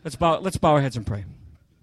Let's bow our heads and pray.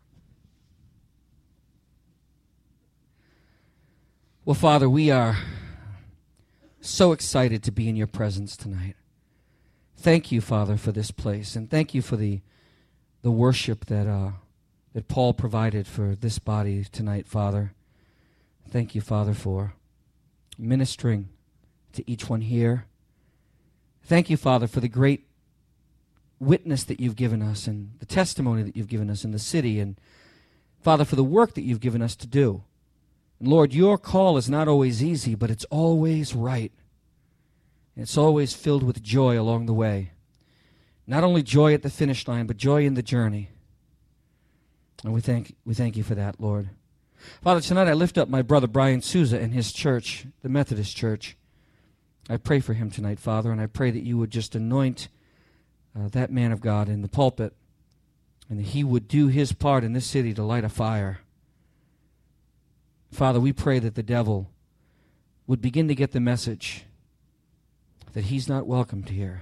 Well, Father, we are so excited to be in your presence tonight. Thank you, Father, for this place, and thank you for the worship that Paul provided for this body tonight, Father. Thank you, Father, for ministering to each one here. Thank you, Father, for the great witness that you've given us and the testimony that you've given us in the city, and Father, for the work that you've given us to do. And Lord, your call is not always easy, but it's always right. And it's always filled with joy along the way. Not only joy at the finish line, but joy in the journey. And we thank you for that, Lord. Father, tonight I lift up my brother Brian Souza and his church, the Methodist Church. I pray for him tonight, Father, and I pray that you would just anoint that man of God in the pulpit, and that he would do his part in this city to light a fire. Father, we pray that the devil would begin to get the message that he's not welcomed here,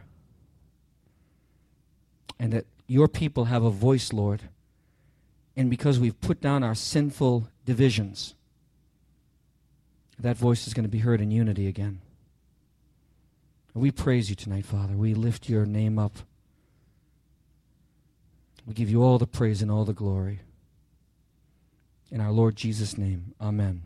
and that your people have a voice, Lord, and because we've put down our sinful divisions, that voice is going to be heard in unity again. And we praise you tonight, Father. We lift your name up. We give you all the praise and all the glory. In our Lord Jesus' name, amen.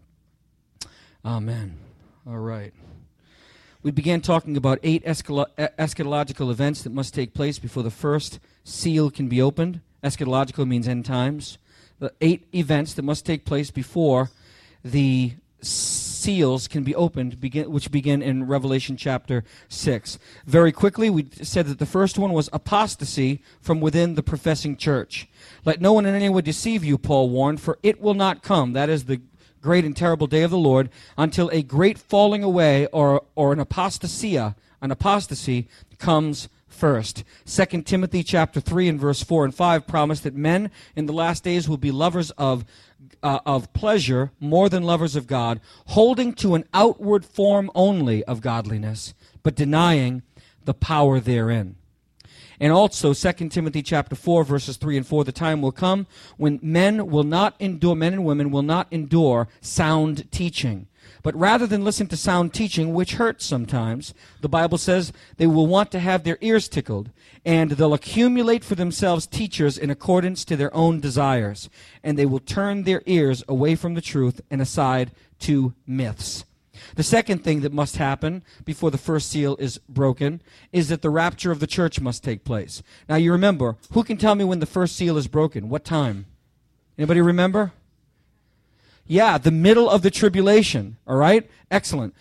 Amen. All right. We began talking about 8 eschatological events that must take place before the first seal can be opened. Eschatological means end times. The 8 events that must take place before the seals can be opened, which begin in Revelation chapter 6. Very quickly, we said that the first one was apostasy from within the professing church. Let no one in any way deceive you, Paul warned, for it will not come, that is the great and terrible day of the Lord, until a great falling away or an apostasy comes first. 2 Timothy chapter 3 and verse 4 and 5 promise that men in the last days will be lovers of pleasure more than lovers of God, holding to an outward form only of godliness, but denying the power therein. And also 2 Timothy chapter 4 verses 3 and 4, the time will come when men and women will not endure sound teaching. But rather than listen to sound teaching, which hurts sometimes, the Bible says they will want to have their ears tickled, and they'll accumulate for themselves teachers in accordance to their own desires, and they will turn their ears away from the truth and aside to myths. The second thing that must happen before the first seal is broken is that the rapture of the church must take place. Now you remember, who can tell me when the first seal is broken? What time? Anybody remember? Yeah, the middle of the tribulation, all right? Excellent.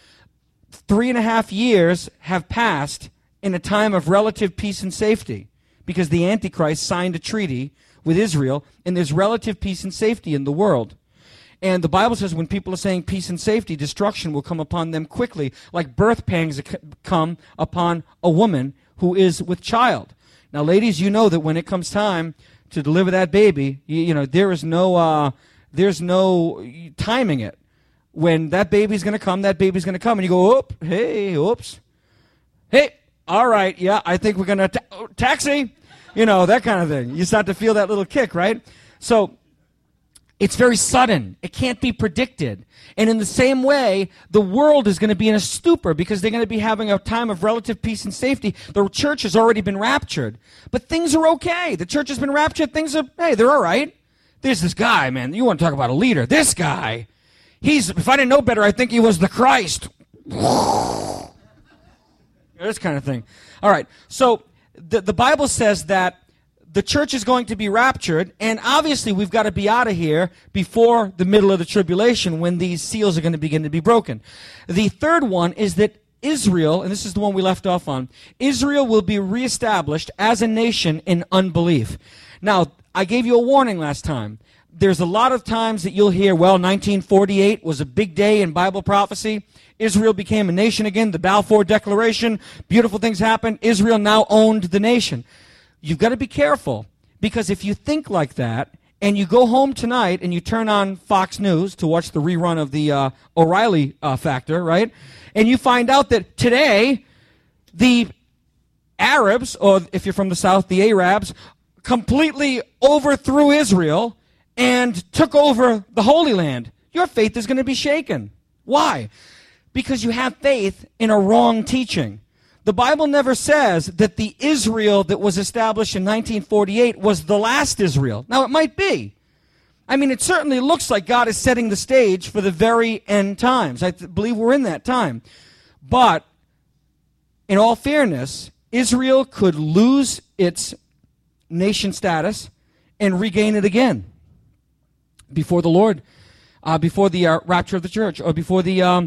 3.5 years have passed in a time of relative peace and safety because the Antichrist signed a treaty with Israel, and there's relative peace and safety in the world. And the Bible says when people are saying peace and safety, destruction will come upon them quickly, like birth pangs come upon a woman who is with child. Now, ladies, you know that when it comes time to deliver that baby, you know, there's no timing it. When that baby's going to come, and you go, oops. Hey, all right, yeah, I think we're going to, taxi, you know, that kind of thing. You start to feel that little kick, right? So it's very sudden. It can't be predicted. And in the same way, the world is going to be in a stupor because they're going to be having a time of relative peace and safety. The church has already been raptured. But things are okay. The church has been raptured. They're all right. There's this guy, man. You want to talk about a leader. This guy. If I didn't know better, I think he was the Christ. This kind of thing. All right. So the Bible says that the church is going to be raptured, and obviously we've got to be out of here before the middle of the tribulation when these seals are going to begin to be broken. The third one is that Israel, and this is the one we left off on, Israel will be reestablished as a nation in unbelief. Now, I gave you a warning last time. There's a lot of times that you'll hear, 1948 was a big day in Bible prophecy. Israel became a nation again, the Balfour Declaration, beautiful things happened. Israel now owned the nation. You've got to be careful, because if you think like that, and you go home tonight and you turn on Fox News to watch the rerun of the O'Reilly factor, right? And you find out that today, the Arabs, or if you're from the South, the Arabs, completely overthrew Israel and took over the Holy Land, your faith is going to be shaken. Why? Because you have faith in a wrong teaching. The Bible never says that the Israel that was established in 1948 was the last Israel. Now, it might be. I mean, it certainly looks like God is setting the stage for the very end times. I believe we're in that time. But, in all fairness, Israel could lose its nation status and regain it again before the Lord, before the rapture of the church, or before the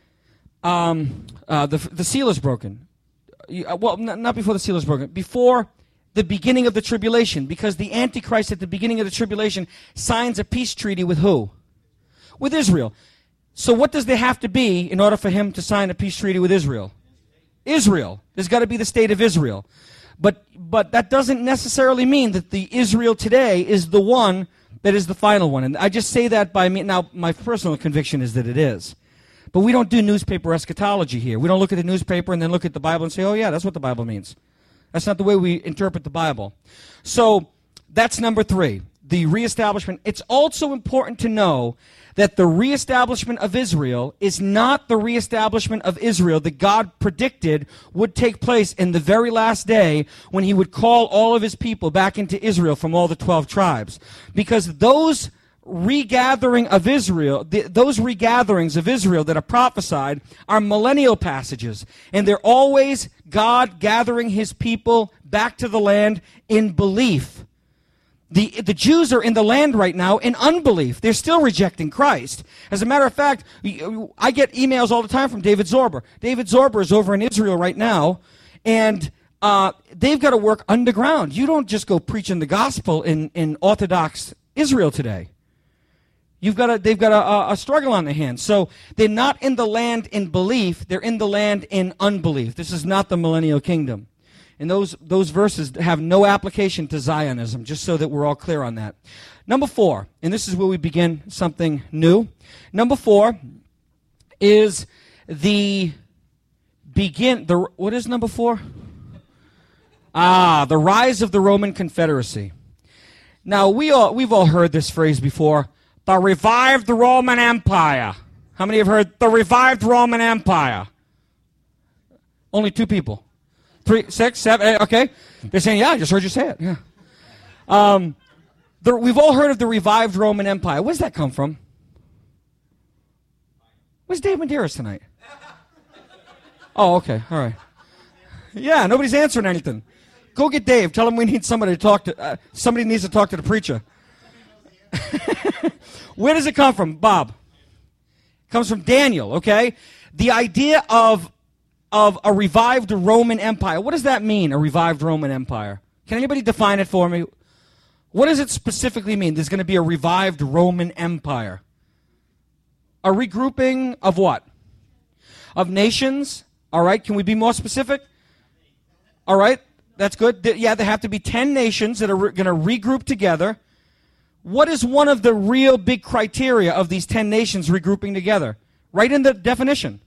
seal is broken. Well, not before the seal is broken. Before the beginning of the tribulation, because the Antichrist at the beginning of the tribulation signs a peace treaty with who? With Israel. So what does there have to be in order for him to sign a peace treaty with Israel? Israel. There's got to be the state of Israel. But that doesn't necessarily mean that the Israel today is the one that is the final one. And I just say that by me. Now, my personal conviction is that it is. But we don't do newspaper eschatology here. We don't look at the newspaper and then look at the Bible and say, oh, yeah, that's what the Bible means. That's not the way we interpret the Bible. So that's number 3, the reestablishment. It's also important to know that the reestablishment of Israel is not the reestablishment of Israel that God predicted would take place in the very last day when he would call all of his people back into Israel from all the 12 tribes. Because those regathering of Israel, those regatherings of Israel that are prophesied are millennial passages. And they're always God gathering his people back to the land in belief. The Jews are in the land right now in unbelief. They're still rejecting Christ. As a matter of fact, I get emails all the time from David Zorber. David Zorber is over in Israel right now, and they've got to work underground. You don't just go preaching the gospel in Orthodox Israel today. They've got a struggle on their hands. So they're not in the land in belief, they're in the land in unbelief. This is not the millennial kingdom. And those verses have no application to Zionism, just so that we're all clear on that. Number 4, and this is where we begin something new. Number 4 is what is number 4? The rise of the Roman Confederacy. Now, we've all heard this phrase before. The revived Roman Empire. How many have heard the revived Roman Empire? Only 2 people. 3, 6, 7, okay. They're saying, yeah, I just heard you say it. Yeah. We've all heard of the revived Roman Empire. Where's that come from? Where's Dave Medeiros tonight? Oh, okay, all right. Yeah, nobody's answering anything. Go get Dave. Tell him we need somebody to talk to. Somebody needs to talk to the preacher. Where does it come from, Bob? It comes from Daniel, okay? The idea of a revived Roman Empire. What does that mean, a revived Roman Empire? Can anybody define it for me? What does it specifically mean? There's going to be a revived Roman Empire. A regrouping of what? Of nations? All right, can we be more specific? All right, that's good. Yeah, there have to be 10 nations that are going to regroup together. What is one of the real big criteria of these 10 nations regrouping together? Right in the definition.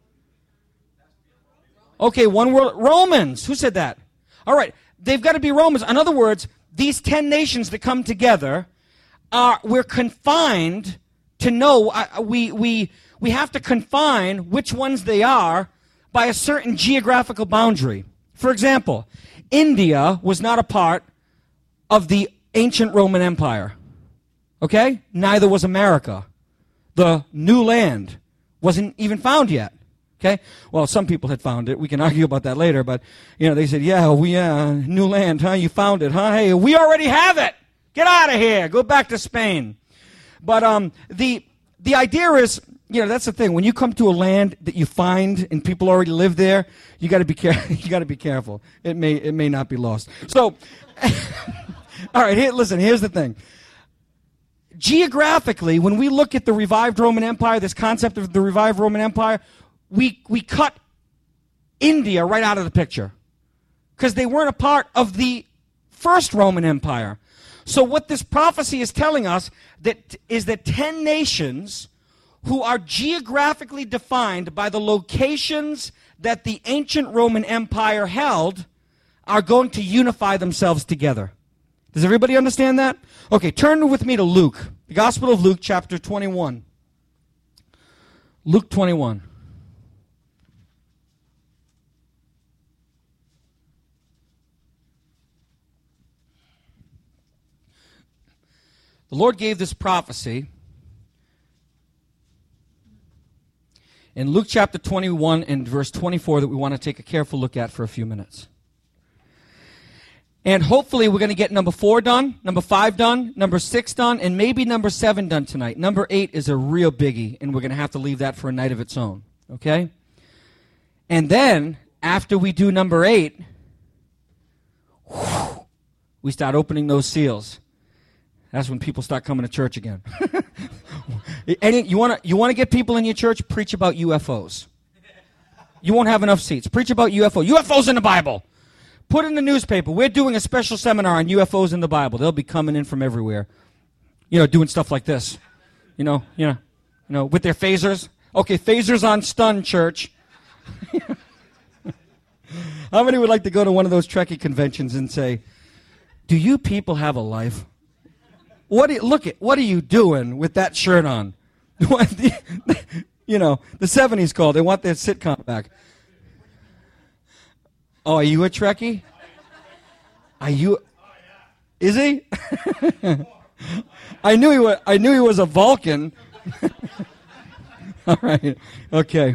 Okay, one world. Romans. Who said that? All right, they've got to be Romans. In other words, these 10 nations that come together, we're confined to know, we have to confine which ones they are by a certain geographical boundary. For example, India was not a part of the ancient Roman Empire. Okay? Neither was America. The new land wasn't even found yet. Okay? Well, some people had found it. We can argue about that later, but, they said, new land, huh? You found it, huh? Hey, we already have it. Get out of here. Go back to Spain. But the idea is, that's the thing. When you come to a land that you find and people already live there, you got to be careful. It may not be lost. So, all right, here's the thing. Geographically, when we look at the revived Roman Empire, this concept of the revived Roman Empire, we cut India right out of the picture because they weren't a part of the first Roman Empire. So what this prophecy is telling us is that 10 nations who are geographically defined by the locations that the ancient Roman Empire held are going to unify themselves together. Does everybody understand that? Okay, turn with me to Luke, the Gospel of Luke, chapter 21. Luke 21. The Lord gave this prophecy in Luke chapter 21 and verse 24 that we want to take a careful look at for a few minutes. And hopefully we're going to get number 4 done, number 5 done, number 6 done, and maybe number 7 done tonight. Number 8 is a real biggie, and we're going to have to leave that for a night of its own, okay? And then, after we do number 8, we start opening those seals. That's when people start coming to church again. You want to get people in your church? Preach about UFOs. You won't have enough seats. Preach about UFOs. UFOs in the Bible. Put in the newspaper. We're doing a special seminar on UFOs in the Bible. They'll be coming in from everywhere. Doing stuff like this. With their phasers. Okay, phasers on stun, church. How many would like to go to one of those Trekkie conventions and say, do you people have a life? What are you doing with that shirt on? The 70s call. They want their sitcom back. Oh, are you a Trekkie? Are you? Is he? I knew he was a Vulcan. All right. Okay.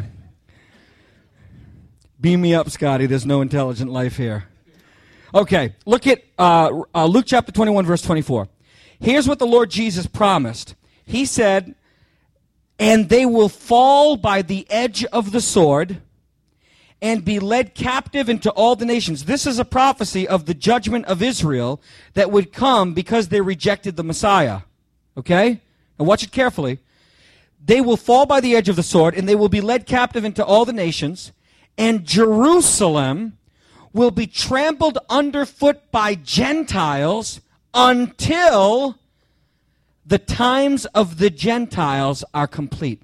Beam me up, Scotty. There's no intelligent life here. Okay. Look at Luke chapter 21, verse 24. Here's what the Lord Jesus promised. He said, and they will fall by the edge of the sword and be led captive into all the nations. This is a prophecy of the judgment of Israel that would come because they rejected the Messiah. Okay? Now watch it carefully. They will fall by the edge of the sword, and they will be led captive into all the nations, and Jerusalem will be trampled underfoot by Gentiles until the times of the Gentiles are complete.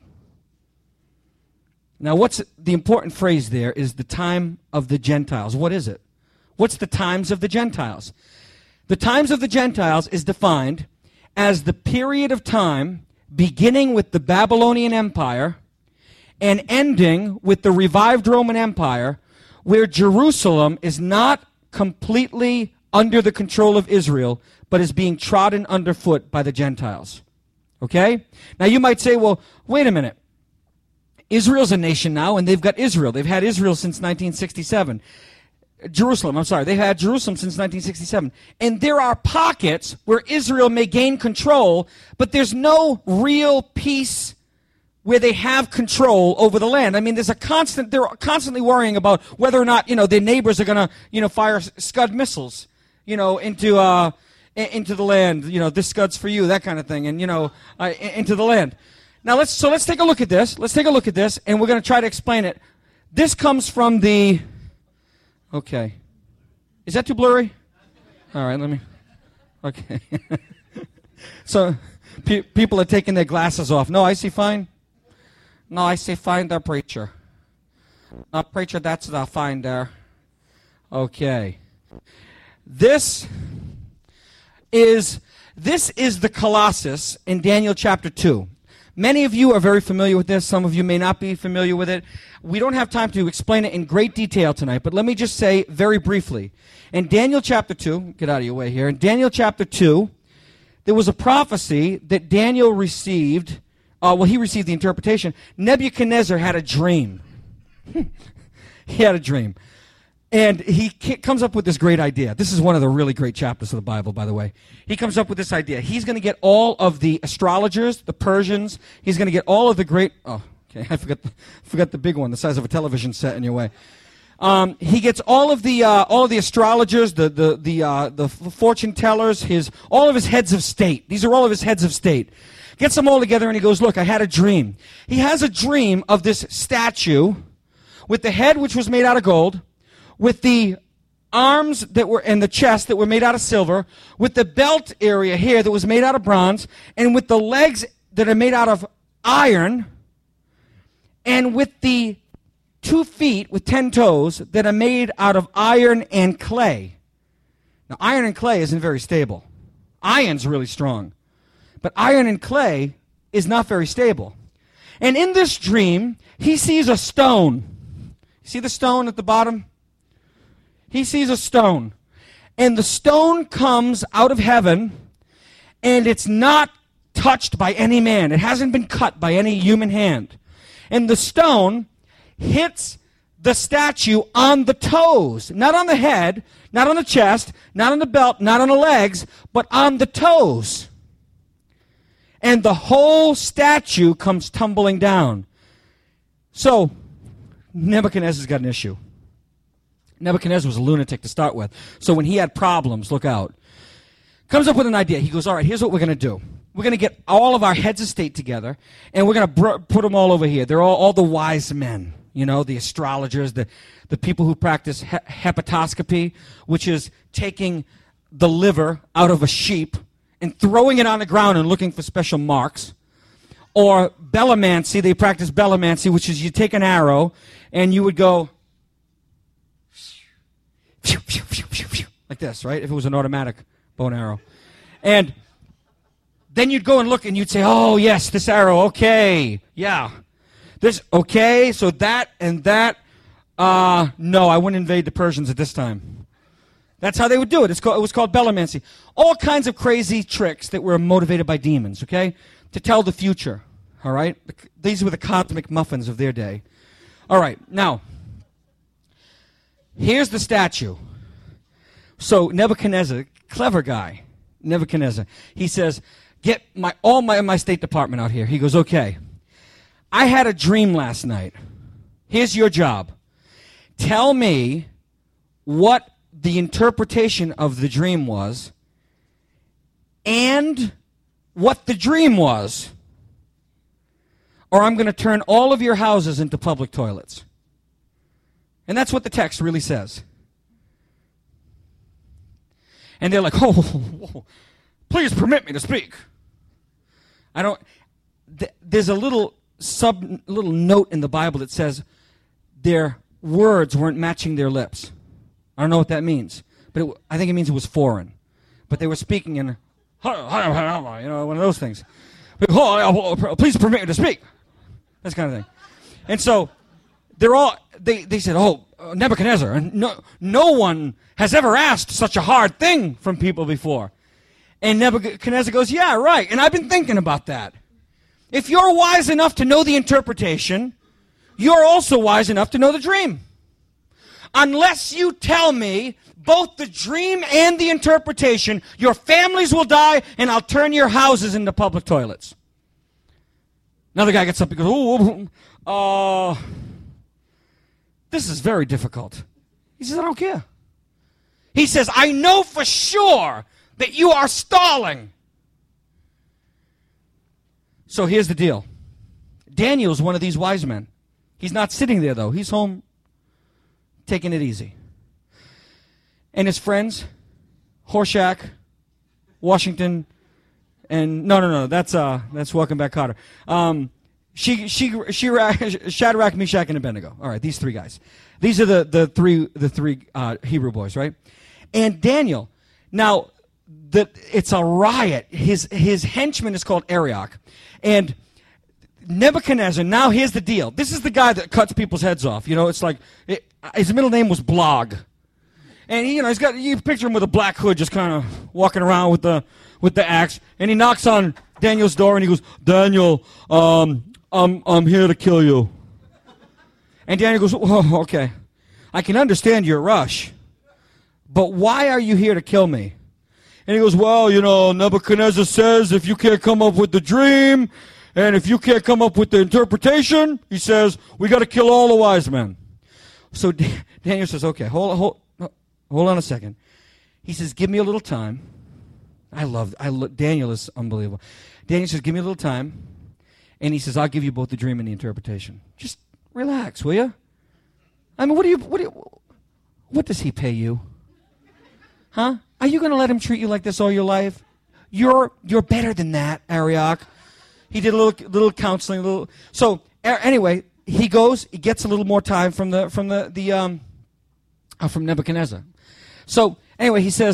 Now, what's the important phrase there is the time of the Gentiles. What is it? What's the times of the Gentiles? The times of the Gentiles is defined as the period of time beginning with the Babylonian Empire and ending with the revived Roman Empire, where Jerusalem is not completely under the control of Israel, but is being trodden underfoot by the Gentiles. Okay? Now you might say, well, wait a minute. Israel's a nation now, and they've got Israel. They've had Israel since 1967. They've had Jerusalem since 1967. And there are pockets where Israel may gain control, but there's no real peace where they have control over the land. I mean, they're constantly worrying about whether or not, their neighbors are going to, fire Scud missiles, into the land. This Scud's for you, that kind of thing, and, into the land. Now, let's take a look at this. Let's take a look at this, and we're going to try to explain it. This comes from okay. Is that too blurry? All right, okay. So, people are taking their glasses off. No, I see fine. No, I see fine there, preacher. No, preacher, that's the fine there. Okay. This is the Colossus in Daniel chapter 2. Many of you are very familiar with this. Some of you may not be familiar with it. We don't have time to explain it in great detail tonight, but let me just say very briefly. In Daniel chapter 2, get out of your way here. In Daniel chapter 2, there was a prophecy that Daniel received. He received the interpretation. Nebuchadnezzar had a dream. He had a dream. And he comes up with this great idea. This is one of the really great chapters of the Bible, by the way. He comes up with this idea. He's going to get all of the astrologers, the Persians. He's going to get all of the great... Oh, okay. I forgot the big one, the size of a television set in your way. He gets all of the astrologers, the fortune tellers, all of his heads of state. These are all of his heads of state. Gets them all together and he goes, look, I had a dream. He has a dream of this statue with the head which was made out of gold, with the arms that were and the chest that were made out of silver, with the belt area here that was made out of bronze, and with the legs that are made out of iron, and with the 2 feet with 10 toes that are made out of iron and clay. Now, iron and clay isn't very stable. Iron's really strong. But iron and clay is not very stable. And in this dream, he sees a stone. You see the stone at the bottom? He sees a stone. And the stone comes out of heaven, and it's not touched by any man. It hasn't been cut by any human hand. And the stone hits the statue on the toes, not on the head, not on the chest, not on the belt, not on the legs, but on the toes. And the whole statue comes tumbling down. So, Nebuchadnezzar's got an issue. Nebuchadnezzar was a lunatic to start with. So when he had problems, look out. Comes up with an idea. He goes, all right, here's what we're going to do. We're going to get all of our heads of state together, and we're going to put them all over here. They're all the wise men, you know, the astrologers, the people who practice hepatoscopy, which is taking the liver out of a sheep and throwing it on the ground and looking for special marks. Or bellomancy, they practice bellomancy, which is you take an arrow and you would go like this, right? If it was an automatic bow and arrow. And then you'd go and look and you'd say, oh, yes, this arrow, okay, yeah. This, okay, so that and that, no, I wouldn't invade the Persians at this time. That's how they would do it. It was called bellomancy. All kinds of crazy tricks that were motivated by demons, okay, to tell the future, all right? These were the cosmic muffins of their day. All right, now, here's the statue. So Nebuchadnezzar, clever guy, Nebuchadnezzar, he says, get all my State Department out here. He goes, okay, I had a dream last night. Here's your job. Tell me what the interpretation of the dream was and what the dream was, or I'm going to turn all of your houses into public toilets. And that's what the text really says. And they're like, oh, please permit me to speak. There's a little note in the Bible that says their words weren't matching their lips. I don't know what that means, but I think it means it was foreign. But they were speaking in, one of those things. Please permit me to speak. This kind of thing. And so they said, oh, Nebuchadnezzar, no one has ever asked such a hard thing from people before. And Nebuchadnezzar goes, yeah, right, and I've been thinking about that. If you're wise enough to know the interpretation, you're also wise enough to know the dream. Unless you tell me both the dream and the interpretation, your families will die, and I'll turn your houses into public toilets. Another guy gets up and goes, this is very difficult. He says, I don't care. He says, I know for sure that you are stalling. So here's the deal. Daniel's one of these wise men. He's not sitting there, though. He's home taking it easy. And his friends, Horshack, Washington, and no, that's Welcome Back, Kotter. Shadrach, Meshach, and Abednego. All right, these three guys. These are the three Hebrew boys, right? And Daniel. Now, it's a riot. His henchman is called Arioch, and Nebuchadnezzar. Now, here's the deal. This is the guy that cuts people's heads off. You know, it's like his middle name was Blog, and he's got, you picture him with a black hood, just kind of walking around with the axe, and he knocks on Daniel's door, and he goes, Daniel, I'm here to kill you. And Daniel goes, oh, okay. I can understand your rush, but why are you here to kill me? And he goes, well, Nebuchadnezzar says if you can't come up with the dream, and if you can't come up with the interpretation, he says, we got to kill all the wise men. So Daniel says, okay, hold on a second. He says, give me a little time. Daniel is unbelievable. Daniel says, give me a little time. And he says, I'll give you both the dream and the interpretation. Just relax, will you? I mean, what does he pay you? Huh? Are you going to let him treat you like this all your life? You're better than that, Arioch. He did a little counseling, So anyway, he goes. He gets a little more time from Nebuchadnezzar. So anyway, he says,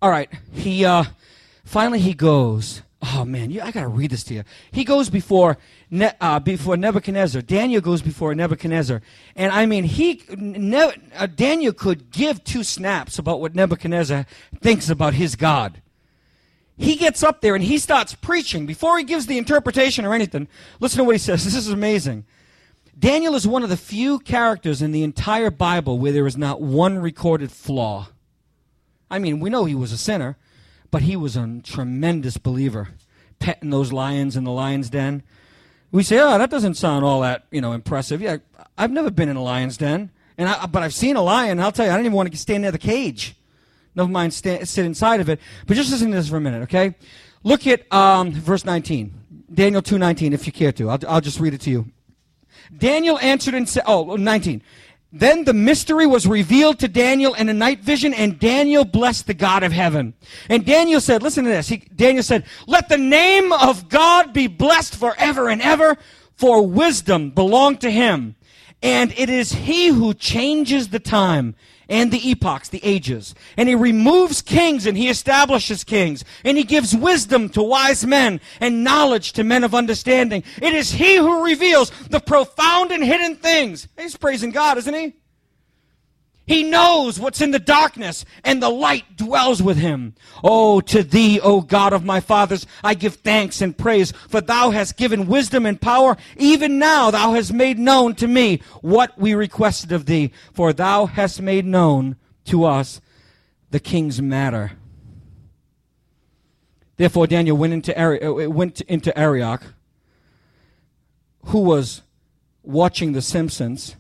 All right, finally he goes. Oh man, I got to read this to you. He goes before Nebuchadnezzar. Daniel goes before Nebuchadnezzar, and I mean, Daniel could give two snaps about what Nebuchadnezzar thinks about his God. He gets up there and he starts preaching before he gives the interpretation or anything. Listen to what he says. This is amazing. Daniel is one of the few characters in the entire Bible where there is not one recorded flaw. I mean, we know he was a sinner, but he was a tremendous believer, petting those lions in the lion's den. We say, oh, that doesn't sound all that, impressive. Yeah, I've never been in a lion's den, but I've seen a lion. I'll tell you, I didn't even want to stand near the cage. Never mind sit inside of it. But just listen to this for a minute, okay? Look at verse 19, Daniel 2:19, if you care to. I'll just read it to you. Daniel answered and said, 19. Then the mystery was revealed to Daniel in a night vision, and Daniel blessed the God of heaven. And Daniel said, listen to this. Daniel said, let the name of God be blessed forever and ever, for wisdom belonged to him. And it is he who changes the time and the epochs, the ages. And he removes kings and he establishes kings. And he gives wisdom to wise men and knowledge to men of understanding. It is he who reveals the profound and hidden things. He's praising God, isn't he? He knows what's in the darkness, and the light dwells with him. Oh, to thee, O God of my fathers, I give thanks and praise, for thou hast given wisdom and power. Even now thou hast made known to me what we requested of thee, for thou hast made known to us the king's matter. Therefore Daniel went into Arioch, who was watching The Simpsons,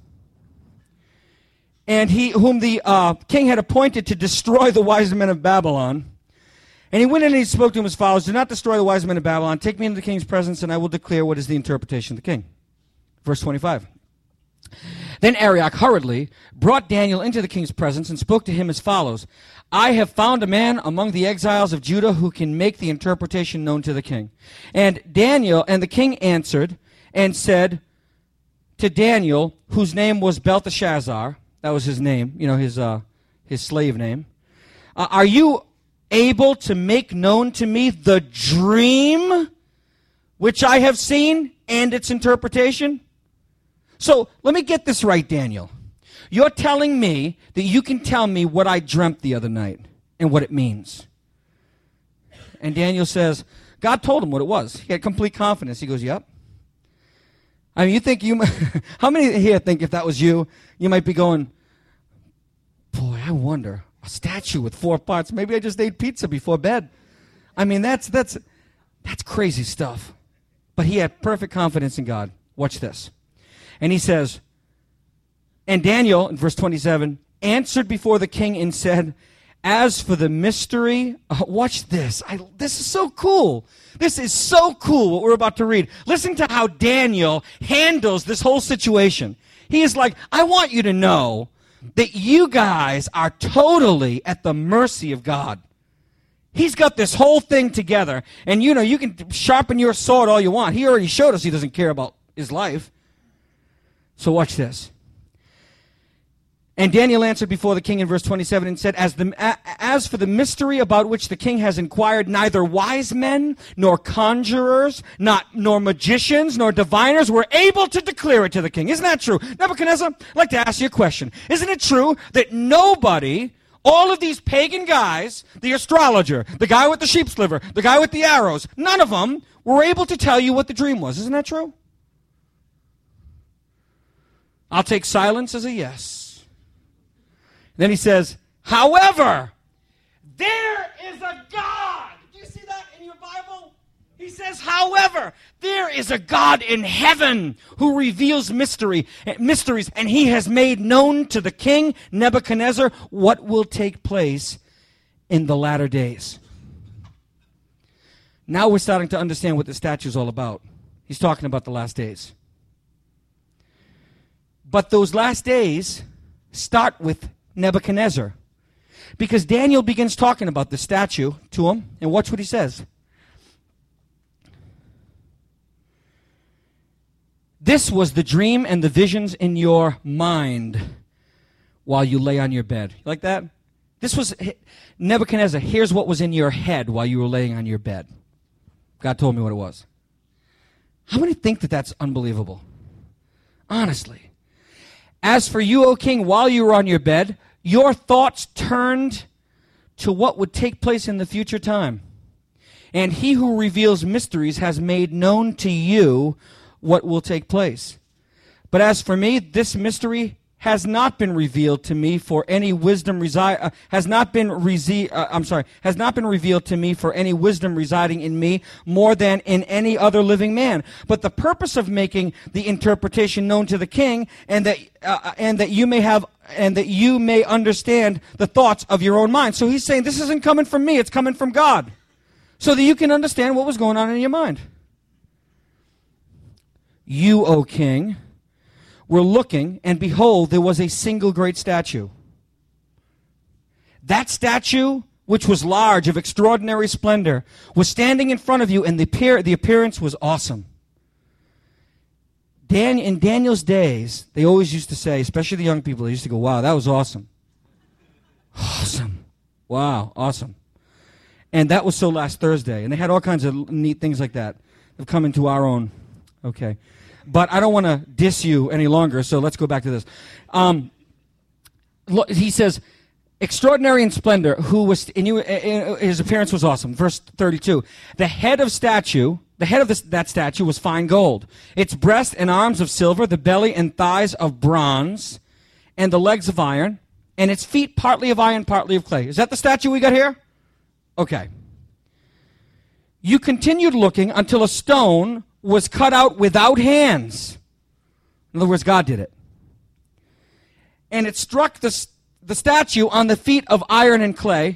and whom the king had appointed to destroy the wise men of Babylon. And he went in and he spoke to him as follows: do not destroy the wise men of Babylon. Take me into the king's presence, and I will declare what is the interpretation of the king. Verse 25. Then Arioch hurriedly brought Daniel into the king's presence and spoke to him as follows: I have found a man among the exiles of Judah who can make the interpretation known to the king. And the king answered and said to Daniel, whose name was Belteshazzar, that was his name, his slave name. Are you able to make known to me the dream which I have seen and its interpretation? So let me get this right, Daniel. You're telling me that you can tell me what I dreamt the other night and what it means. And Daniel says, God told him what it was. He had complete confidence. He goes, yep. I mean, how many here think if that was you, you might be going, boy, I wonder, a statue with 4 parts. Maybe I just ate pizza before bed. I mean, that's crazy stuff. But he had perfect confidence in God. Watch this. And he says, and Daniel, in verse 27, answered before the king and said, as for the mystery, watch this. This is so cool. This is so cool what we're about to read. Listen to how Daniel handles this whole situation. He is like, I want you to know that you guys are totally at the mercy of God. He's got this whole thing together. And you can sharpen your sword all you want. He already showed us he doesn't care about his life. So watch this. And Daniel answered before the king in verse 27 and said, as for the mystery about which the king has inquired, neither wise men, nor conjurers, nor magicians, nor diviners were able to declare it to the king. Isn't that true? Nebuchadnezzar, I'd like to ask you a question. Isn't it true that nobody, all of these pagan guys, the astrologer, the guy with the sheep's liver, the guy with the arrows, none of them were able to tell you what the dream was? Isn't that true? I'll take silence as a yes. Then he says, however, there is a God. Do you see that in your Bible? He says, however, there is a God in heaven who reveals mysteries, and he has made known to the king Nebuchadnezzar what will take place in the latter days. Now we're starting to understand what the statue is all about. He's talking about the last days. But those last days start with Nebuchadnezzar, because Daniel begins talking about the statue to him, and watch what he says. This was the dream and the visions in your mind while you lay on your bed. You like that? This was Nebuchadnezzar. Here's what was in your head while you were laying on your bed. God told me what it was. How many think that that's unbelievable? Honestly. As for you, O king, while you were on your bed, your thoughts turned to what would take place in the future time. And he who reveals mysteries has made known to you what will take place. But as for me, this mystery has not been revealed to me for any wisdom has not been revealed to me for any wisdom residing in me more than in any other living man. But the purpose of making the interpretation known to the king, and that you may understand the thoughts of your own mind. So he's saying this isn't coming from me; it's coming from God, so that you can understand what was going on in your mind. You, O king, were looking, and behold, there was a single great statue. That statue, which was large, of extraordinary splendor, was standing in front of you, and the appearance was awesome. In Daniel's days, they always used to say, especially the young people, they used to go, wow, that was awesome. Awesome. Wow, awesome. And that was so last Thursday. And they had all kinds of neat things like that. They've come into our own. Okay. But I don't want to diss you any longer, so let's go back to this. He says, extraordinary in splendor, his appearance was awesome. Verse 32. The head of that statue was fine gold. Its breast and arms of silver, the belly and thighs of bronze, and the legs of iron, and its feet partly of iron, partly of clay. Is that the statue we got here? Okay. You continued looking until a stone was cut out without hands. In other words, God did it. And it struck the statue on the feet of iron and clay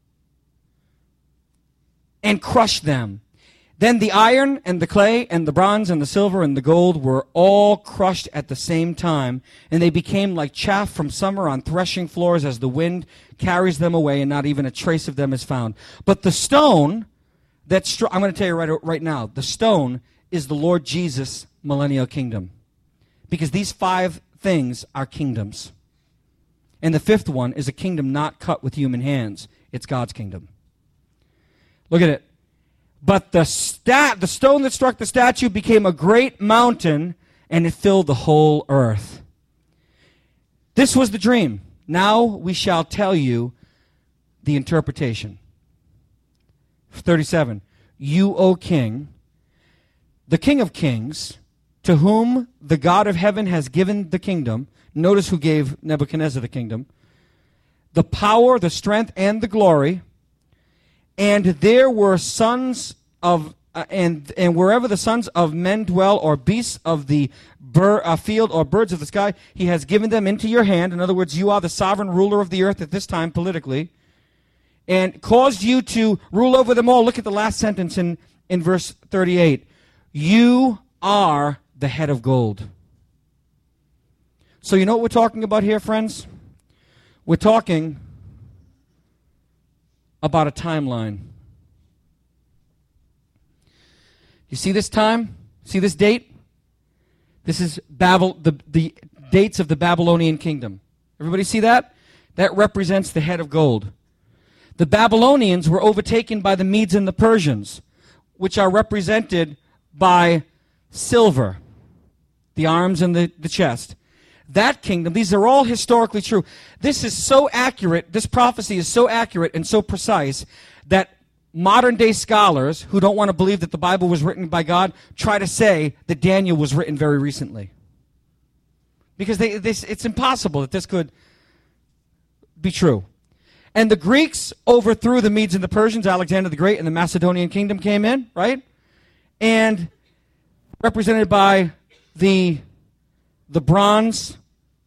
and crushed them. Then the iron and the clay and the bronze and the silver and the gold were all crushed at the same time, and they became like chaff from summer on threshing floors as the wind carries them away, and not even a trace of them is found. But the stone I'm going to tell you right now, the stone is the Lord Jesus' millennial kingdom. Because these 5 things are kingdoms. And the 5th one is a kingdom not cut with human hands. It's God's kingdom. Look at it. But the stone that struck the statue became a great mountain, and it filled the whole earth. This was the dream. Now we shall tell you the interpretation. 37. You, O king, the King of Kings, to whom the God of heaven has given the kingdom. Notice who gave Nebuchadnezzar the kingdom. The power, the strength, and the glory. And there were sons of, and wherever the sons of men dwell, or beasts of the field, or birds of the sky, he has given them into your hand. In other words, you are the sovereign ruler of the earth at this time, politically. And caused you to rule over them all. Look at the last sentence in verse 38. You are the head of gold. So you know what we're talking about here, friends? We're talking about a timeline. You see this time? See this date? This is the dates of the Babylonian kingdom. Everybody see that? That represents the head of gold. The Babylonians were overtaken by the Medes and the Persians, which are represented by silver, the arms and the chest. That kingdom, these are all historically true. This is so accurate, this prophecy is so accurate and so precise that modern day scholars who don't want to believe that the Bible was written by God try to say that Daniel was written very recently. Because it's impossible that this could be true. And the Greeks overthrew the Medes and the Persians. Alexander the Great and the Macedonian kingdom came in, right? And represented by the bronze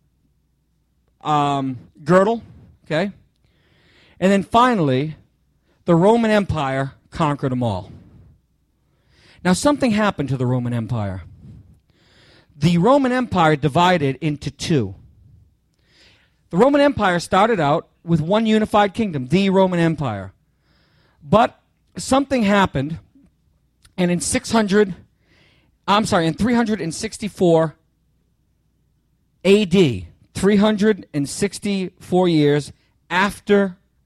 girdle, okay? And then finally, the Roman Empire conquered them all. Now, something happened to the Roman Empire. The Roman Empire divided into 2. The Roman Empire started out with one unified kingdom, the Roman Empire. But something happened, and in 364 AD, 364 years after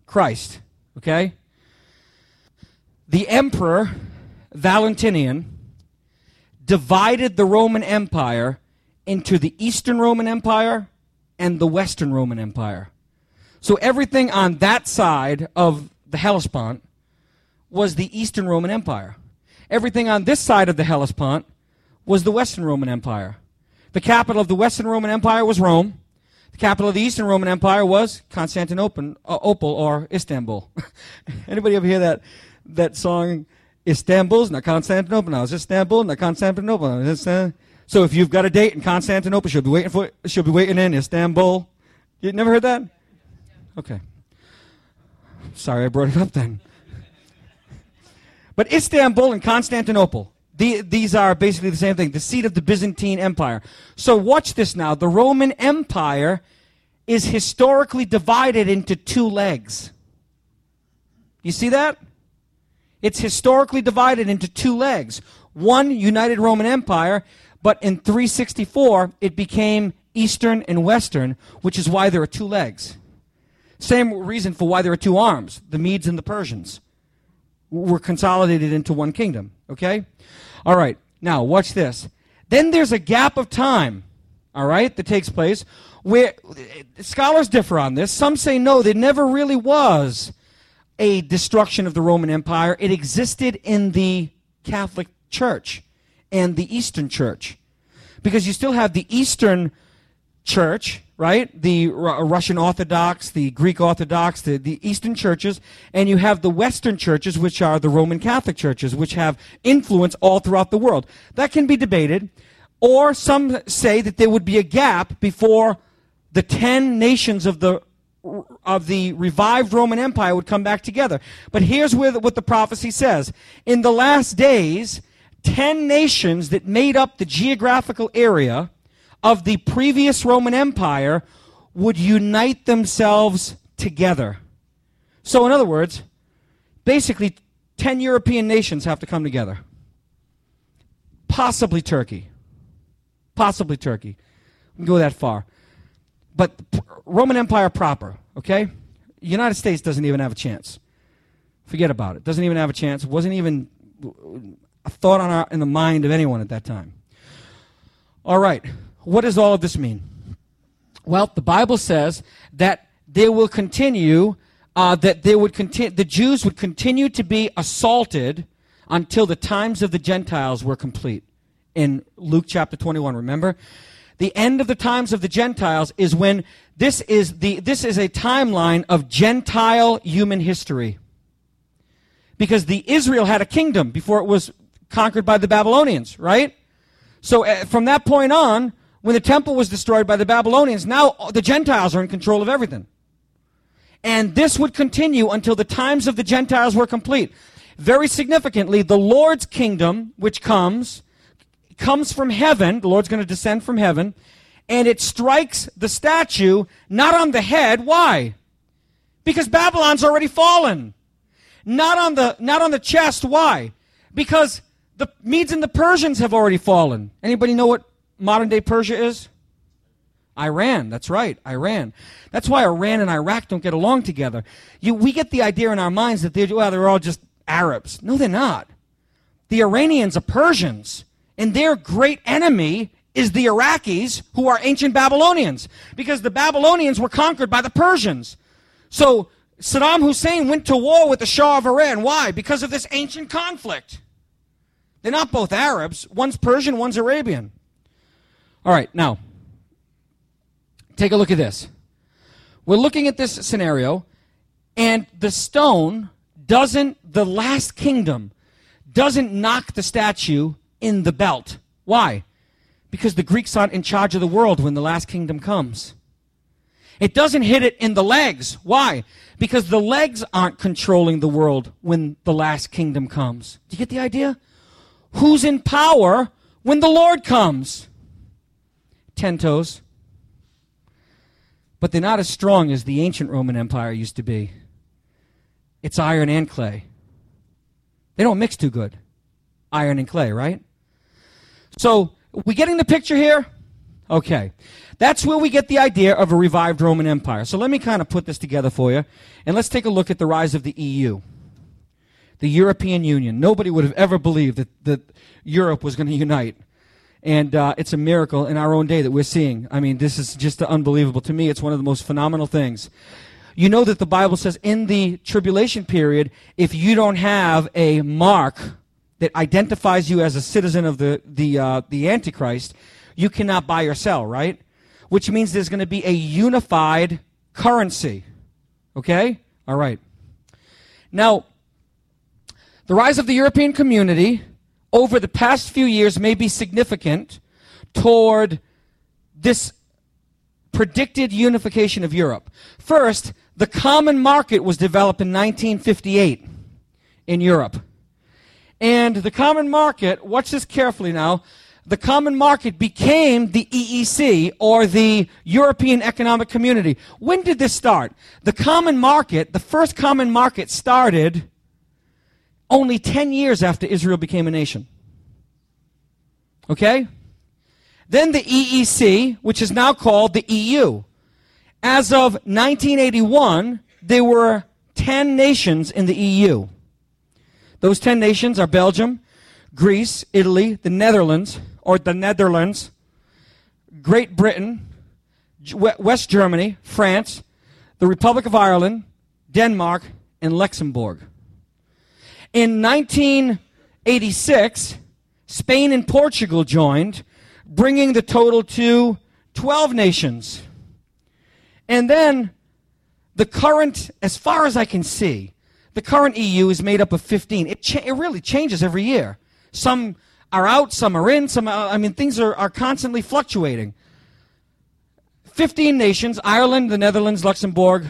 Christ, okay? The emperor, Valentinian, divided the Roman Empire into the Eastern Roman Empire and the Western Roman Empire. So everything on that side of the Hellespont was the Eastern Roman Empire. Everything on this side of the Hellespont was the Western Roman Empire. The capital of the Western Roman Empire was Rome. The capital of the Eastern Roman Empire was Constantinople or Istanbul. Anybody ever hear that song, Istanbul's not Constantinople now? It's Istanbul, not Constantinople. So if you've got a date in Constantinople, she'll be waiting in Istanbul. You never heard that? Okay. Sorry I brought it up then. But Istanbul and Constantinople, these are basically the same thing, the seat of the Byzantine Empire. So watch this now. The Roman Empire is historically divided into two legs. You see that? It's historically divided into two legs. One, United Roman Empire, but in 364, it became Eastern and Western, which is why there are two legs. Same reason for why there are two arms. The Medes and the Persians were consolidated into one kingdom, okay? All right, now watch this. Then there's a gap of time, all right, that takes place where scholars differ on this. Some say no, there never really was a destruction of the Roman Empire. It existed in the Catholic Church and the Eastern Church. Because you still have the Eastern Church, right? The Russian Orthodox, the Greek Orthodox, the Eastern churches, and you have the Western churches, which are the Roman Catholic churches, which have influence all throughout the world. That can be debated. Or some say that there would be a gap before the 10 nations of the revived Roman Empire would come back together. But here's what the prophecy says. In the last days, 10 nations that made up the geographical area of the previous Roman Empire would unite themselves together. So in other words, basically 10 European nations have to come together. Possibly Turkey. Possibly Turkey. We can go that far. But Roman Empire proper, okay? The United States doesn't even have a chance. Forget about it. Doesn't even have a chance. Wasn't even a thought in the mind of anyone at that time. All right. What does all of this mean? Well, the Bible says that there will continue, the Jews would continue to be assaulted until the times of the Gentiles were complete. In Luke chapter 21, remember? The end of the times of the Gentiles is when this is a timeline of Gentile human history. Because Israel had a kingdom before it was conquered by the Babylonians, right? So from that point on, when the temple was destroyed by the Babylonians, now the Gentiles are in control of everything. And this would continue until the times of the Gentiles were complete. Very significantly, the Lord's kingdom, which comes from heaven. The Lord's going to descend from heaven. And it strikes the statue not on the head. Why? Because Babylon's already fallen. Not on the chest. Why? Because the Medes and the Persians have already fallen. Anybody know what modern-day Persia is? Iran. That's right, Iran. That's why Iran and Iraq don't get along together. We get the idea in our minds that they're all just Arabs. No, they're not. The Iranians are Persians, and their great enemy is the Iraqis, who are ancient Babylonians, because the Babylonians were conquered by the Persians. So Saddam Hussein went to war with the Shah of Iran. Why? Because of this ancient conflict. They're not both Arabs. One's Persian, one's Arabian. All right, now, take a look at this. We're looking at this scenario, and the last kingdom doesn't knock the statue in the belt. Why? Because the Greeks aren't in charge of the world when the last kingdom comes. It doesn't hit it in the legs. Why? Because the legs aren't controlling the world when the last kingdom comes. Do you get the idea? Who's in power when the Lord comes? 10 toes. But they're not as strong as the ancient Roman Empire used to be. It's iron and clay. They don't mix too good. Iron and clay, right? So, we getting the picture here? Okay. That's where we get the idea of a revived Roman Empire. So let me kind of put this together for you, and let's take a look at the rise of the EU, the European Union. Nobody would have ever believed that Europe was going to unite. And it's a miracle in our own day that we're seeing. I mean, this is just unbelievable. To me, it's one of the most phenomenal things. You know that the Bible says in the tribulation period, if you don't have a mark that identifies you as a citizen of the Antichrist, you cannot buy or sell, right? Which means there's going to be a unified currency. Okay? All right. Now, the rise of the European community over the past few years may be significant toward this predicted unification of Europe. First, the common market was developed in 1958 in Europe. And the common market, watch this carefully now, the common market became the EEC, or the European Economic Community. When did this start? The common market, the first common market started only 10 years after Israel became a nation. Okay? Then the EEC, which is now called the EU. As of 1981, there were 10 nations in the EU. Those 10 nations are Belgium, Greece, Italy, the Netherlands, Great Britain, West Germany, France, the Republic of Ireland, Denmark, and Luxembourg. In 1986, Spain and Portugal joined, bringing the total to 12 nations. And then the current, as far as I can see, the current EU is made up of 15. It really changes every year. Some are out, some are in, things are constantly fluctuating. 15 nations: Ireland, the Netherlands, Luxembourg,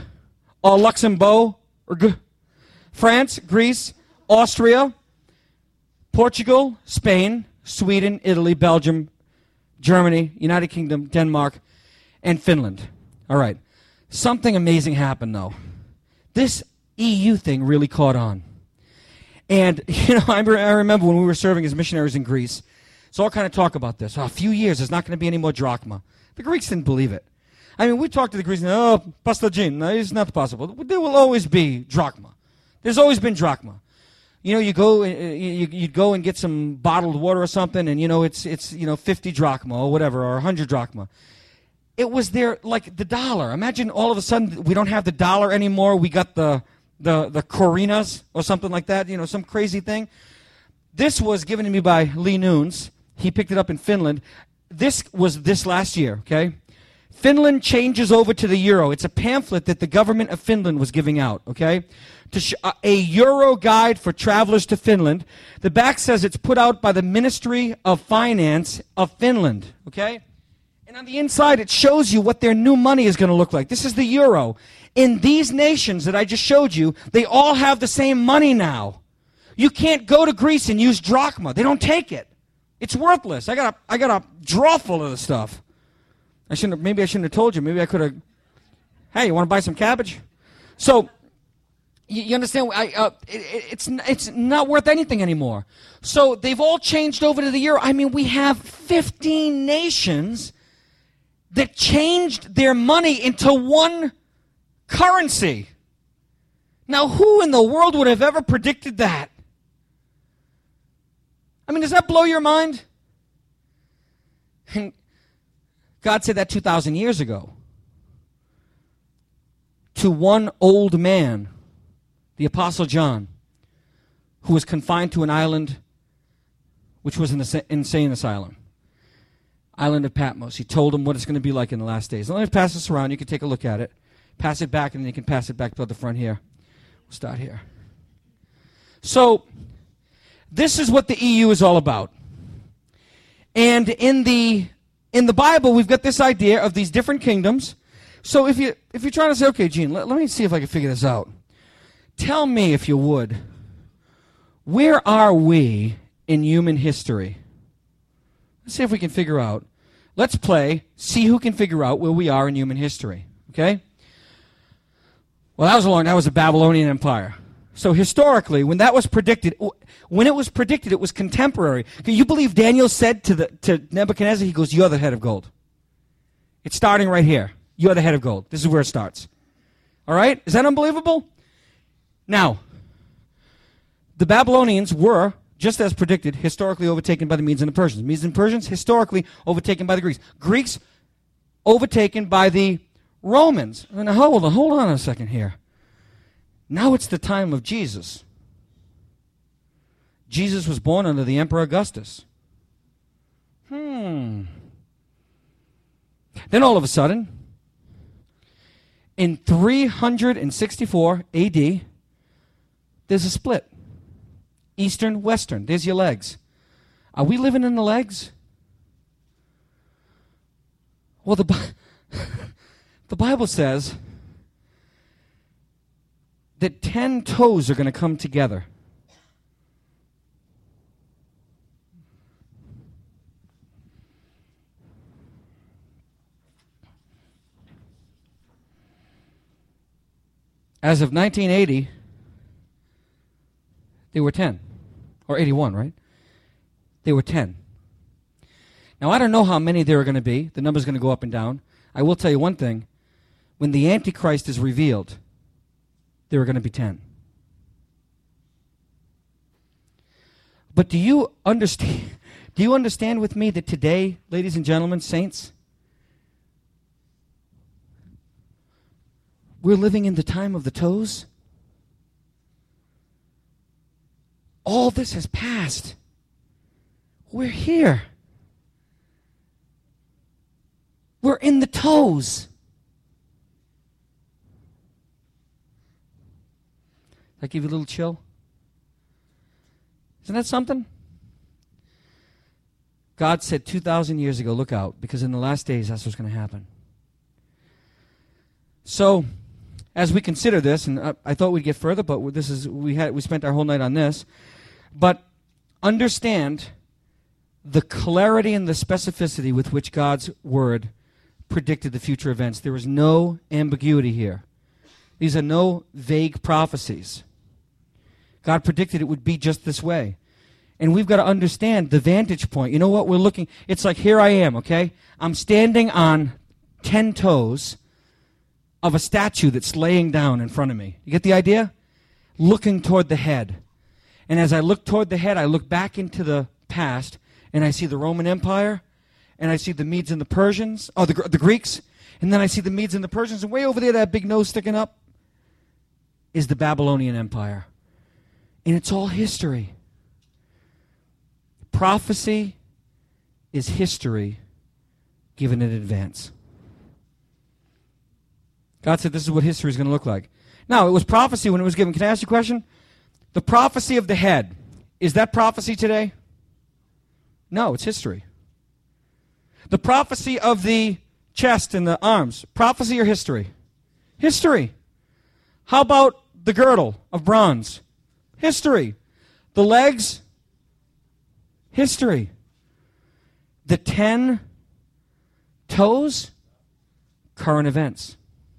France, Greece, Austria, Portugal, Spain, Sweden, Italy, Belgium, Germany, United Kingdom, Denmark, and Finland. All right. Something amazing happened, though. This EU thing really caught on. And, I remember when we were serving as missionaries in Greece, so all kind of talk about this. A few years, there's not going to be any more drachma. The Greeks didn't believe it. I mean, we talked to the Greeks, Pastor Jim, no, it's not possible. There will always be drachma. There's always been drachma. You go, you'd go and get some bottled water or something, and, it's 50 drachma or whatever, or 100 drachma. It was there, like the dollar. Imagine all of a sudden we don't have the dollar anymore. We got the corinas or something like that, some crazy thing. This was given to me by Lee Nunes. He picked it up in Finland. This was this last year, okay? Finland changes over to the euro. It's a pamphlet that the government of Finland was giving out, okay? A euro guide for travelers to Finland. The back says it's put out by the Ministry of Finance of Finland, okay? And on the inside, it shows you what their new money is going to look like. This is the euro. In these nations that I just showed you, they all have the same money now. You can't go to Greece and use drachma. They don't take it. It's worthless. I got a drawer full of the stuff. Maybe I shouldn't have told you. Maybe I could have. Hey, you want to buy some cabbage? So, you understand? It's not worth anything anymore. So they've all changed over to the euro. I mean, we have 15 nations that changed their money into one currency. Now, who in the world would have ever predicted that? I mean, does that blow your mind? And God said that 2,000 years ago to one old man, the Apostle John, who was confined to an island which was an insane asylum. Island of Patmos. He told him what it's going to be like in the last days. Let me pass this around. You can take a look at it. Pass it back, and then you can pass it back to the front here. We'll start here. So, this is what the EU is all about. And in the Bible, we've got this idea of these different kingdoms. So if you're trying to say, okay, Gene, let me see if I can figure this out. Tell me, if you would, where are we in human history? Let's see if we can figure out. Let's play, see who can figure out where we are in human history. Okay? Well, that was the Babylonian Empire. So historically, when it was predicted, it was contemporary. You believe Daniel said to Nebuchadnezzar, he goes, "You're the head of gold." It's starting right here. You're the head of gold. This is where it starts. All right? Is that unbelievable? Now, the Babylonians were, just as predicted, historically overtaken by the Medes and the Persians. Medes and Persians, historically overtaken by the Greeks. Greeks, overtaken by the Romans. Now, hold on a second here. Now it's the time of Jesus. Jesus was born under the Emperor Augustus. Then all of a sudden, in 364 AD, there's a split. Eastern, Western. There's your legs. Are we living in the legs? Well, the Bible says that 10 toes are going to come together. As of 1980, they were 10. Or 81, right? They were 10. Now, I don't know how many there are going to be. The number's going to go up and down. I will tell you one thing. When the Antichrist is revealed, there are going to be 10. But do you understand with me that today, ladies and gentlemen, saints, we're living in the time of the toes? All this has passed. We're here. We're in the toes. Does that give you a little chill? Isn't that something? God said 2,000 years ago, look out, because in the last days that's what's going to happen. So, as we consider this, and I thought we'd get further, but we spent our whole night on this. But understand the clarity and the specificity with which God's word predicted the future events. There is no ambiguity here. These are no vague prophecies. God predicted it would be just this way. And we've got to understand the vantage point. You know what? We're looking, it's like here I am, okay? I'm standing on 10 toes of a statue that's laying down in front of me. You get the idea? Looking toward the head. And as I look toward the head, I look back into the past, and I see the Roman Empire, and I see the Medes and the Persians, the Greeks, and then I see the Medes and the Persians, and way over there, that big nose sticking up, is the Babylonian Empire. And it's all history. Prophecy is history given in advance. God said this is what history is going to look like. Now, it was prophecy when it was given. Can I ask you a question? The prophecy of the head, is that prophecy today? No, it's history. The prophecy of the chest and the arms, prophecy or history? History. How about the girdle of bronze? History. The legs? History. The 10 toes? Current events.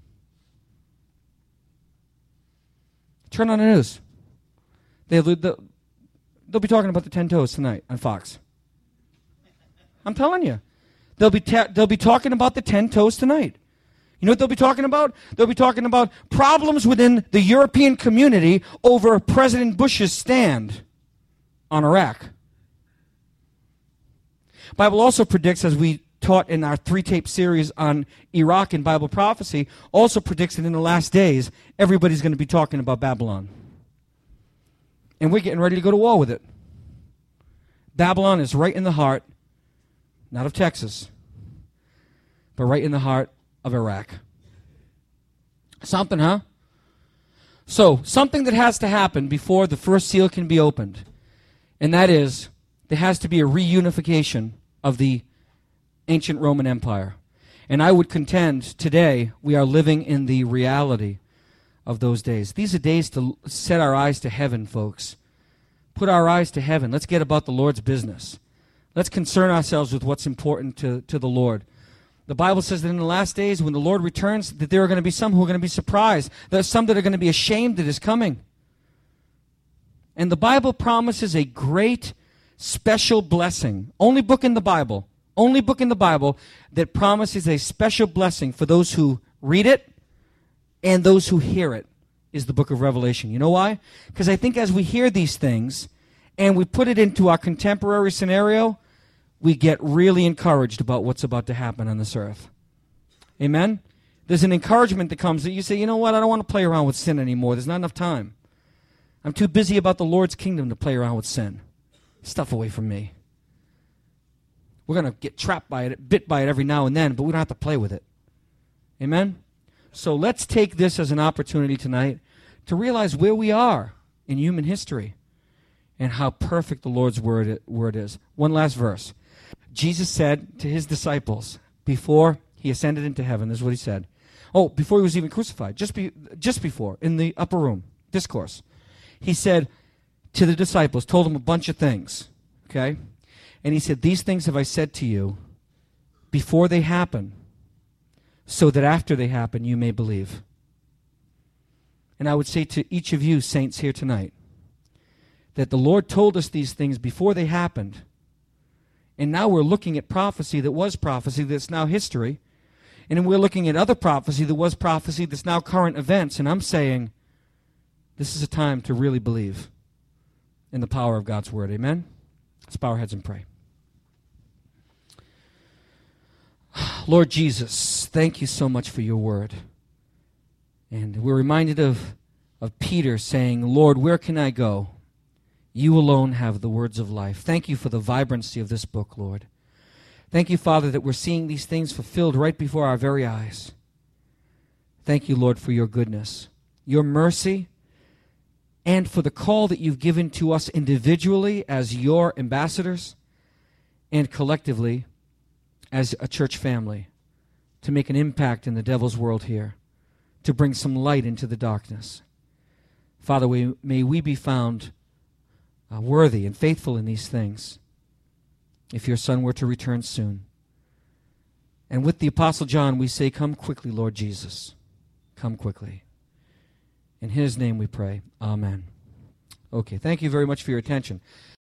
Turn on the news. They'll be talking about the 10 toes tonight on Fox. I'm telling you. They'll be talking about the 10 toes tonight. You know what they'll be talking about? They'll be talking about problems within the European community over President Bush's stand on Iraq. Bible also predicts, as we taught in our 3-tape series on Iraq and Bible prophecy, also predicts that in the last days, everybody's going to be talking about Babylon. And we're getting ready to go to war with it. Babylon is right in the heart, not of Texas, but right in the heart of Iraq. Something, huh? So, something that has to happen before the first seal can be opened, and that is, there has to be a reunification of the ancient Roman Empire. And I would contend today we are living in the reality of those days. These are days to set our eyes to heaven, folks. Put our eyes to heaven. Let's get about the Lord's business. Let's concern ourselves with what's important to the Lord. The Bible says that in the last days, when the Lord returns, that there are going to be some who are going to be surprised. There are some that are going to be ashamed that His coming. And the Bible promises a great, special blessing. Only book in the Bible Only book in the Bible that promises a special blessing for those who read it and those who hear it is the book of Revelation. You know why? Because I think as we hear these things and we put it into our contemporary scenario, we get really encouraged about what's about to happen on this earth. Amen? There's an encouragement that comes that you say, you know what, I don't want to play around with sin anymore. There's not enough time. I'm too busy about the Lord's kingdom to play around with sin. Stuff away from me. We're going to get trapped by it, bit by it every now and then, but we don't have to play with it. Amen? So let's take this as an opportunity tonight to realize where we are in human history and how perfect the Lord's word is. One last verse. Jesus said to his disciples before he ascended into heaven, this is what he said. Oh, before he was even crucified, just before, in the upper room, discourse. He said to the disciples, told them a bunch of things, okay? And he said, these things have I said to you before they happen, so that after they happen you may believe. And I would say to each of you saints here tonight, that the Lord told us these things before they happened, and now we're looking at prophecy that was prophecy that's now history, and we're looking at other prophecy that was prophecy that's now current events, and I'm saying this is a time to really believe in the power of God's word. Amen? Let's bow our heads and pray. Lord Jesus, thank you so much for your word. And we're reminded of Peter saying, Lord, where can I go? You alone have the words of life. Thank you for the vibrancy of this book, Lord. Thank you, Father, that we're seeing these things fulfilled right before our very eyes. Thank you, Lord, for your goodness, your mercy, and for the call that you've given to us individually as your ambassadors and collectively as a church family to make an impact in the devil's world here, to bring some light into the darkness. Father, may we be found worthy and faithful in these things if your Son were to return soon. And with the Apostle John, we say, come quickly, Lord Jesus. Come quickly. In his name we pray. Amen. Okay, thank you very much for your attention.